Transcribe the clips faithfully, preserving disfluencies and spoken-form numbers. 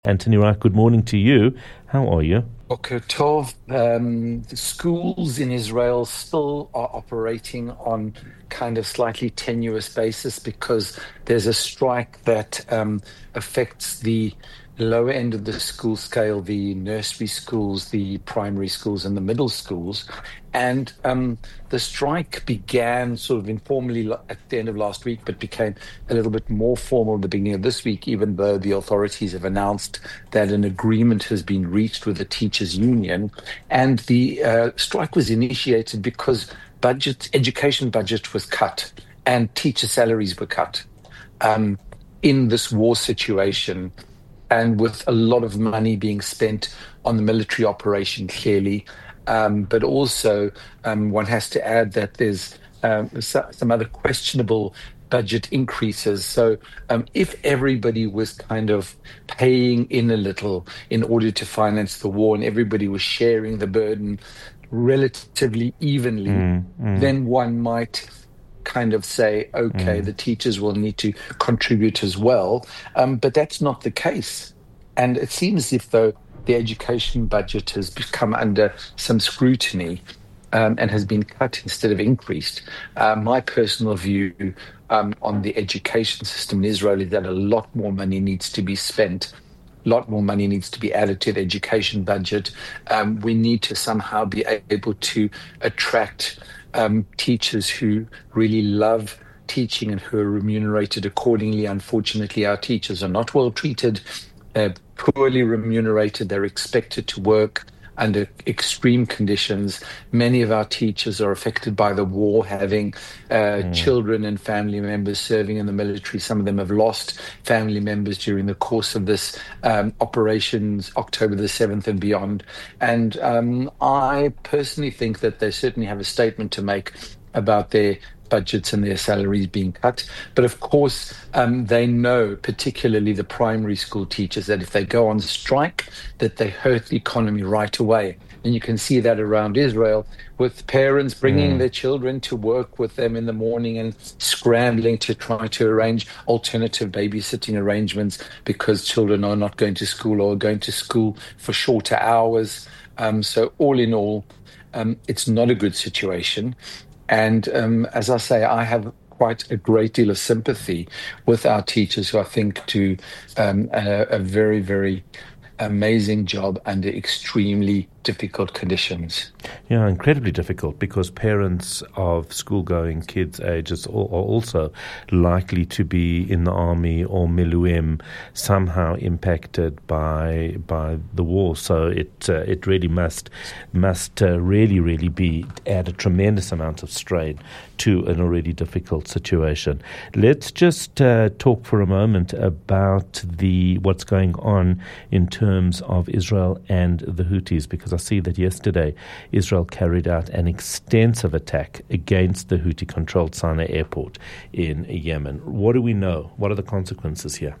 Anthony Wright, good morning to you. How are you? Boker Tov. Um, the schools in Israel still are operating on kind of slightly tenuous basis because there's a strike that um, affects the lower end of the school scale, the nursery schools, the primary schools, and the middle schools. And um, the strike began sort of informally lo- at the end of last week, but became a little bit more formal at the beginning of this week, even though the authorities have announced that an agreement has been reached with the teachers' union. And the uh, strike was initiated because budget, education budget was cut and teacher salaries were cut um, in this war situation, and with a lot of money being spent on the military operation, clearly. Um, but also, um, one has to add that there's um, so- some other questionable budget increases. So, um, if everybody was kind of paying in a little in order to finance the war and everybody was sharing the burden relatively evenly, Mm, mm, then one might kind of say, okay, mm. the teachers will need to contribute as well. Um, but that's not the case. And it seems as if though the education budget has become under some scrutiny um, and has been cut instead of increased. Uh, my personal view um, on the education system in Israel is that a lot more money needs to be spent. A lot more money needs to be added to the education budget. Um, we need to somehow be able to attract um, teachers who really love teaching and who are remunerated accordingly. Unfortunately, our teachers are not well treated, uh, poorly remunerated. They're expected to work under extreme conditions. Many of our teachers are affected by the war, having uh, Mm. children and family members serving in the military. Some of them have lost family members during the course of this um, operations, October the seventh and beyond. And um, I personally think that they certainly have a statement to make about their budgets and their salaries being cut. But of course, um, they know, particularly the primary school teachers, that if they go on strike, that they hurt the economy right away. And you can see that around Israel with parents bringing Mm. their children to work with them in the morning and scrambling to try to arrange alternative babysitting arrangements because children are not going to school or going to school for shorter hours. Um, so all in all, um, it's not a good situation. And um, as I say, I have quite a great deal of sympathy with our teachers who I think do um, a, a very, very amazing job under extremely difficult conditions. Yeah, incredibly difficult because parents of school-going kids' ages are are also likely to be in the army or miluim, somehow impacted by by the war. So it uh, it really must must uh, really really be add a tremendous amount of strain to an already difficult situation. Let's just uh, talk for a moment about the what's going on in terms of Israel and the Houthis, because I see that yesterday Israel carried out an extensive attack against the Houthi-controlled Sana'a airport in Yemen. What do we know? What are the consequences here?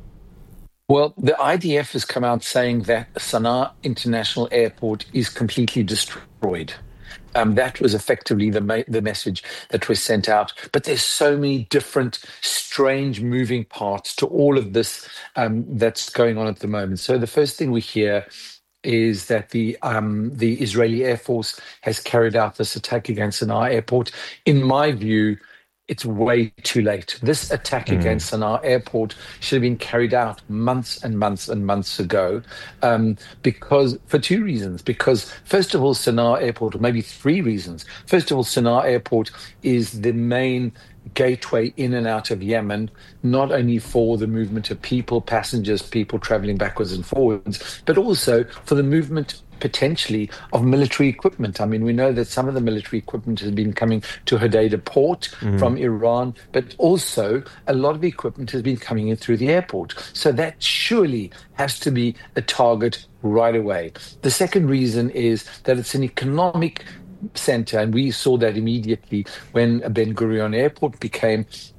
Well, the I D F has come out saying that Sana'a International Airport is completely destroyed. Um, that was effectively the ma- the message that was sent out. But there's so many different, strange, moving parts to all of this um, that's going on at the moment. So the first thing we hear is that the um, the Israeli Air Force has carried out this attack against Sana'a airport. In my view, it's way too late. This attack Mm. against Sana'a airport should have been carried out months and months and months ago, um, because for two reasons. Because first of all, Sana'a airport, or maybe three reasons. First of all, Sana'a airport is the main gateway in and out of Yemen, not only for the movement of people, passengers, people traveling backwards and forwards, but also for the movement potentially of military equipment. I mean, we know that some of the military equipment has been coming to Hodeidah port Mm. from Iran, but also a lot of the equipment has been coming in through the airport. So that surely has to be a target right away. The second reason is that it's an economic center, and we saw that immediately when Ben Gurion Airport became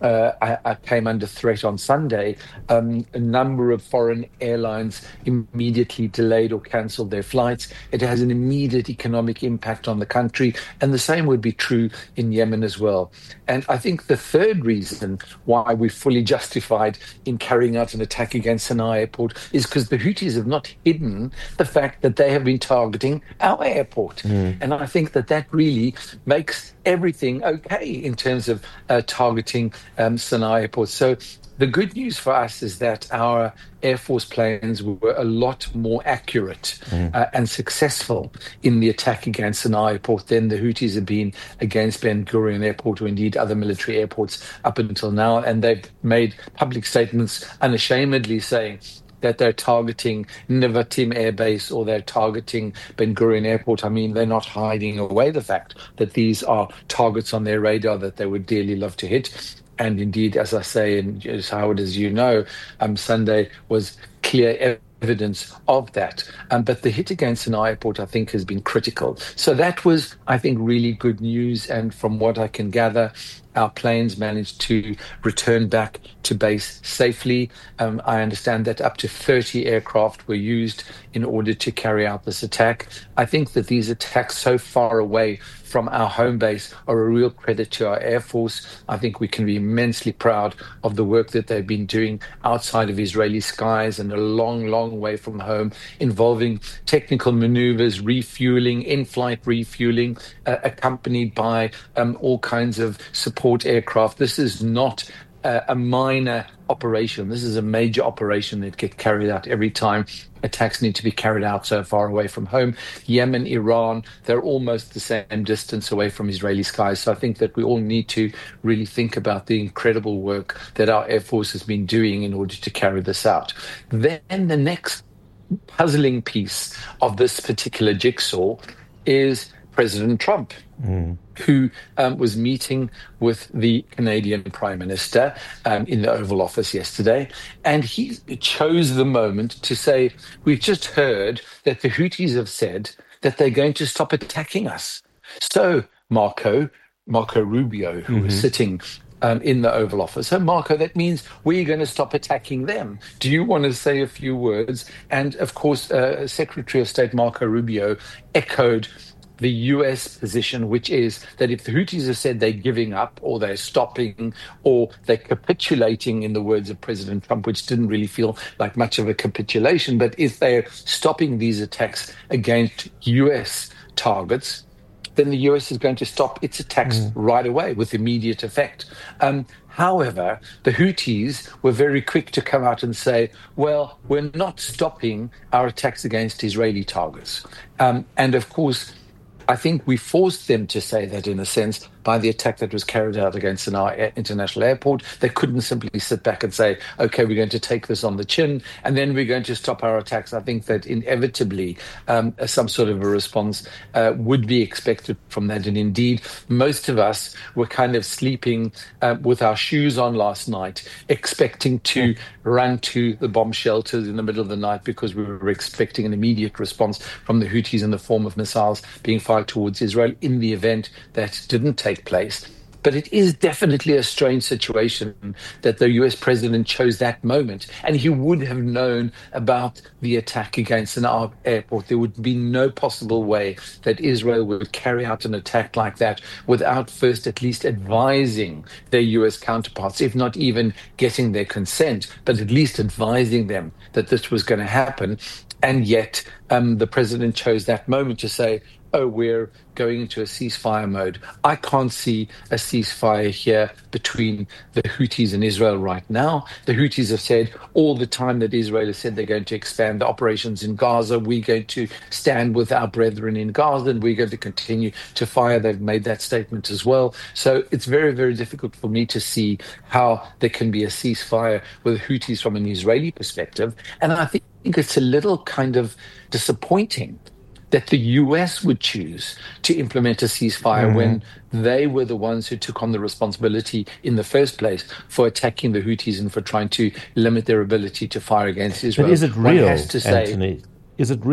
uh, I, I came under threat on Sunday, um, a number of foreign airlines immediately delayed or cancelled their flights. It has an immediate economic impact on the country, and the same would be true in Yemen as well. And I think the third reason why we're fully justified in carrying out an attack against Sana'a airport is because the Houthis have not hidden the fact that they have been targeting our airport. Mm. And I think that that really makes everything okay in terms of uh, targeting um, Sana'a airport. So the good news for us is that our Air Force planes were a lot more accurate mm. uh, and successful in the attack against Sana'a airport than the Houthis have been against Ben Gurion airport or indeed other military airports up until now. And they've made public statements unashamedly saying that they're targeting Nevatim Air Base or they're targeting Ben Gurion Airport. I mean, they're not hiding away the fact that these are targets on their radar that they would dearly love to hit. And indeed, as I say, and as Howard, as you know, um, Sunday was clear evidence of that. Um, but the hit against Sana'a airport, I think, has been critical. So that was, I think, really good news. And from what I can gather, our planes managed to return back to base safely. Um, I understand that up to thirty aircraft were used in order to carry out this attack. I think that these attacks so far away from our home base are a real credit to our Air Force. I think we can be immensely proud of the work that they've been doing outside of Israeli skies and a long, long way from home, involving technical maneuvers, refueling, in-flight refueling, uh, accompanied by um, all kinds of support aircraft. This is not uh, a minor operation. This is a major operation that gets carried out every time attacks need to be carried out so far away from home. Yemen, Iran, they're almost the same distance away from Israeli skies. So I think that we all need to really think about the incredible work that our Air Force has been doing in order to carry this out. Then the next puzzling piece of this particular jigsaw is President Trump, mm. who um, was meeting with the Canadian Prime Minister um, in the Oval Office yesterday. And he chose the moment to say, we've just heard that the Houthis have said that they're going to stop attacking us. So Marco, Marco Rubio, who mm-hmm. was sitting Um, in the Oval Office. So, Marco, that means we're going to stop attacking them. Do you want to say a few words? And, of course, uh, Secretary of State Marco Rubio echoed the U S position, which is that if the Houthis have said they're giving up or they're stopping or they're capitulating, in the words of President Trump, which didn't really feel like much of a capitulation, but if they're stopping these attacks against U S targets, then the U S is going to stop its attacks mm. right away with immediate effect. Um, however, the Houthis were very quick to come out and say, well, we're not stopping our attacks against Israeli targets. Um, and of course, I think we forced them to say that, in a sense, by the attack that was carried out against Sana'a International Airport. They couldn't simply sit back and say, okay, we're going to take this on the chin, and then we're going to stop our attacks. I think that inevitably um, some sort of a response uh, would be expected from that. And indeed, most of us were kind of sleeping uh, with our shoes on last night, expecting to run to the bomb shelters in the middle of the night because we were expecting an immediate response from the Houthis in the form of missiles being fired towards Israel. In the event that didn't take place. But it is definitely a strange situation that the U S president chose that moment, and he would have known about the attack against an airport. There would be no possible way that Israel would carry out an attack like that without first at least advising their U S counterparts, if not even getting their consent, but at least advising them that this was going to happen. And yet um, the president chose that moment to say, oh, we're going into a ceasefire mode. I can't see a ceasefire here between the Houthis and Israel right now. The Houthis have said all the time that Israel has said they're going to expand the operations in Gaza. We're going to stand with our brethren in Gaza, and we're going to continue to fire. They've made that statement as well. So it's very, very difficult for me to see how there can be a ceasefire with the Houthis from an Israeli perspective. And I think it's a little kind of disappointing that the U S would choose to implement a ceasefire mm-hmm. when they were the ones who took on the responsibility in the first place for attacking the Houthis and for trying to limit their ability to fire against Israel. But is it real, has to say, Anthony? Is it real?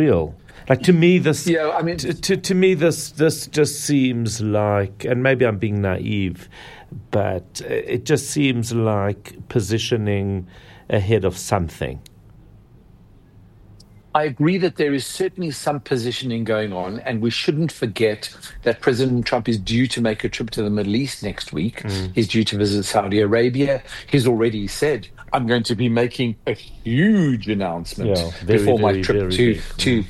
Like to me, this yeah, I mean, to, to to me this this just seems like, and maybe I'm being naive, but it just seems like positioning ahead of something. I agree that there is certainly some positioning going on, and we shouldn't forget that President Trump is due to make a trip to the Middle East next week. Mm. He's due to visit Saudi Arabia. He's already said, I'm going to be making a huge announcement yeah, very, before very, my trip to, big. to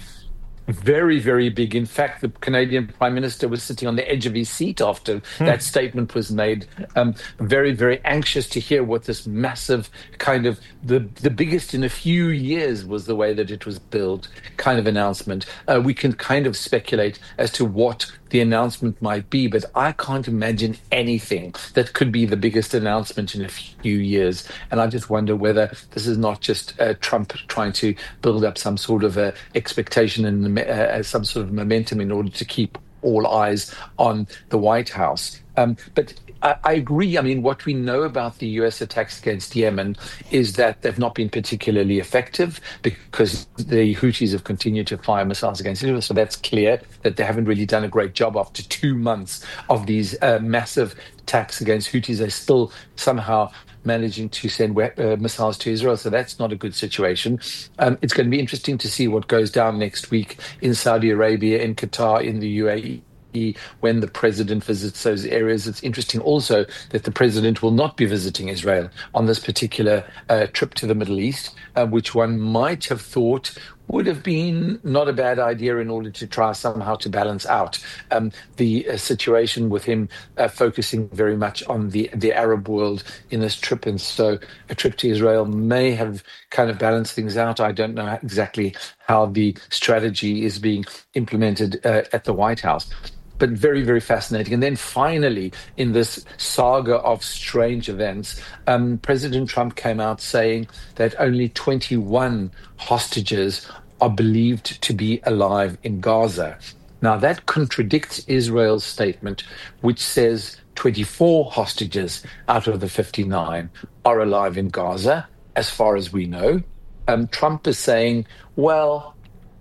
very, very big. In fact, the Canadian Prime Minister was sitting on the edge of his seat after hmm. that statement was made. Um, very, very anxious to hear what this massive kind of, the, the biggest in a few years was the way that it was billed kind of announcement. Uh, we can kind of speculate as to what the announcement might be, but I can't imagine anything that could be the biggest announcement in a few years. And I just wonder whether this is not just uh, Trump trying to build up some sort of uh, expectation and uh, some sort of momentum in order to keep all eyes on the White House. Um, but I, I agree. I mean, what we know about the U S attacks against Yemen is that they've not been particularly effective because the Houthis have continued to fire missiles against Israel. So that's clear that they haven't really done a great job after two months of these uh, massive attacks against Houthis. They're still somehow managing to send uh, missiles to Israel. So that's not a good situation. Um, it's going to be interesting to see what goes down next week in Saudi Arabia, in Qatar, in the U A E. When the president visits those areas. It's interesting also that the president will not be visiting Israel on this particular uh, trip to the Middle East, uh, which one might have thought would have been not a bad idea in order to try somehow to balance out um, the uh, situation with him uh, focusing very much on the, the Arab world in this trip. And so a trip to Israel may have kind of balanced things out. I don't know exactly how the strategy is being implemented uh, at the White House. But very, very fascinating. And then finally, in this saga of strange events, um, President Trump came out saying that only twenty-one hostages are believed to be alive in Gaza. Now, that contradicts Israel's statement, which says twenty-four hostages out of the fifty-nine are alive in Gaza, as far as we know. Um, Trump is saying, well,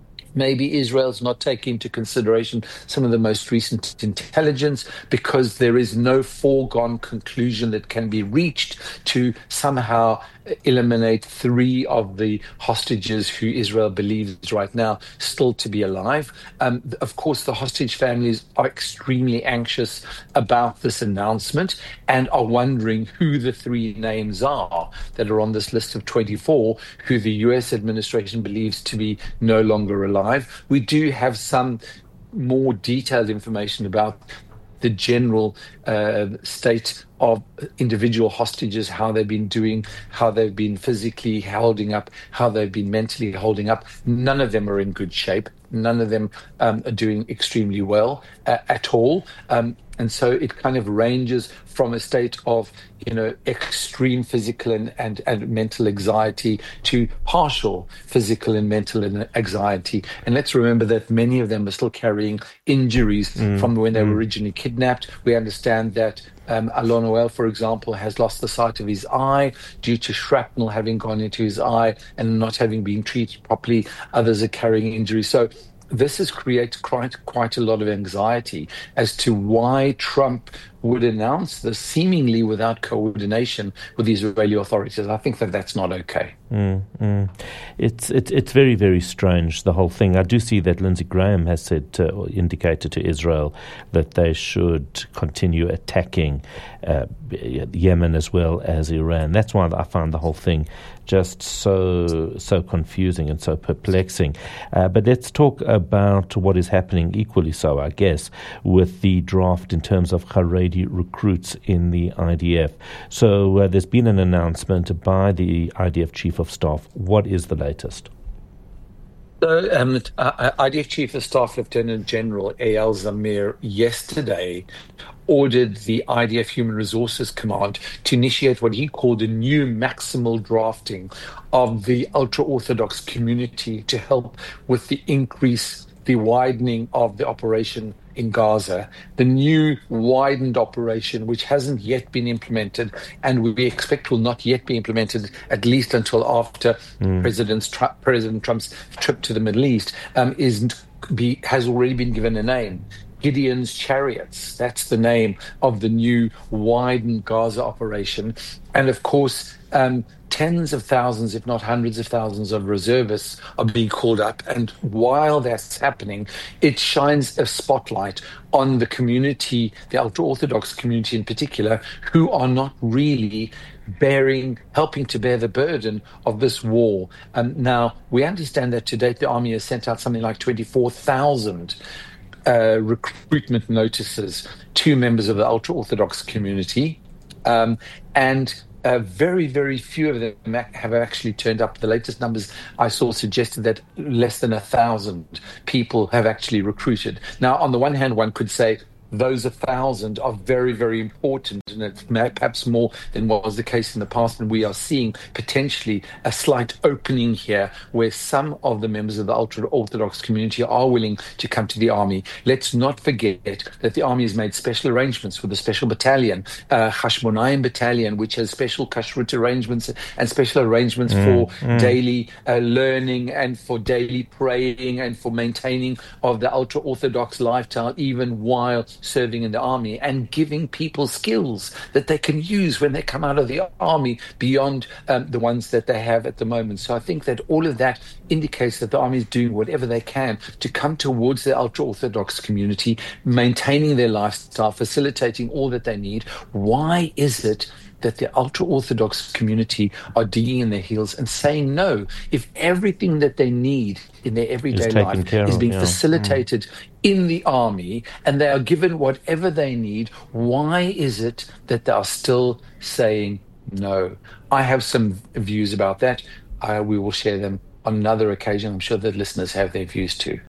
maybe Israel's not taking into consideration some of the most recent intelligence because there is no foregone conclusion that can be reached to somehow eliminate three of the hostages who Israel believes right now still to be alive. Um, of course, the hostage families are extremely anxious about this announcement and are wondering who the three names are that are on this list of twenty-four who the U S administration believes to be no longer alive. We do have some more detailed information about the general uh, state of individual hostages, how they've been doing, how they've been physically holding up, how they've been mentally holding up. None of them are in good shape. None of them um, are doing extremely well uh, at all. Um, and so it kind of ranges from a state of, you know, extreme physical and, and, and mental anxiety to partial physical and mental anxiety. And let's remember that many of them are still carrying injuries mm. from when they were originally kidnapped. We understand that Um, Alon Noel, for example, has lost the sight of his eye due to shrapnel having gone into his eye and not having been treated properly. Others are carrying injuries. So this has created quite, quite a lot of anxiety as to why Trump would announce this seemingly without coordination with the Israeli authorities. I think that that's not okay. Mm, mm. It's it, it's very, very strange, the whole thing. I do see that Lindsey Graham has said to, or indicated to Israel that they should continue attacking uh, Yemen as well as Iran. That's why I found the whole thing just so so confusing and so perplexing. Uh, but let's talk about what is happening equally so, I guess, with the draft in terms of Haredi recruits in the I D F. So uh, there's been an announcement by the I D F Chief of Staff. What is the latest? So, um, uh, I D F Chief of Staff Lieutenant General Eyal Zamir yesterday ordered the I D F Human Resources Command to initiate what he called a new maximal drafting of the ultra-Orthodox community to help with the increase, the widening of the operation in Gaza, the new widened operation, which hasn't yet been implemented, and we expect will not yet be implemented at least until after mm. President, Trump, President Trump's trip to the Middle East, um, is be, has already been given a name. Gideon's Chariots, that's the name of the new widened Gaza operation. And of course, um, tens of thousands, if not hundreds of thousands of reservists are being called up. And while that's happening, it shines a spotlight on the community, the ultra-Orthodox community in particular, who are not really bearing, helping to bear the burden of this war. Um, now, we understand that to date, the army has sent out something like twenty-four thousand Uh, recruitment notices to members of the ultra-Orthodox community. Um, and uh, very, very few of them have actually turned up. The latest numbers I saw suggested that less than a thousand people have actually recruited. Now, on the one hand, one could say, those a thousand are very, very important, and it's perhaps more than what was the case in the past. And we are seeing potentially a slight opening here where some of the members of the ultra-Orthodox community are willing to come to the army. Let's not forget that the army has made special arrangements with a special battalion, uh, Hashmonaim Battalion, which has special kashrut arrangements and special arrangements mm, for mm. daily uh, learning and for daily praying and for maintaining of the ultra-Orthodox lifestyle, even while serving in the army, and giving people skills that they can use when they come out of the army beyond um, the ones that they have at the moment. So I think that all of that indicates that the army is doing whatever they can to come towards the ultra-Orthodox community, maintaining their lifestyle, facilitating all that they need. Why is it that the ultra-Orthodox community are digging in their heels and saying no? If everything that they need in their everyday life is being of, yeah. facilitated mm. in the army, and they are given whatever they need, why is it that they are still saying no? I have some views about that. Uh, we will share them on another occasion. I'm sure that listeners have their views too.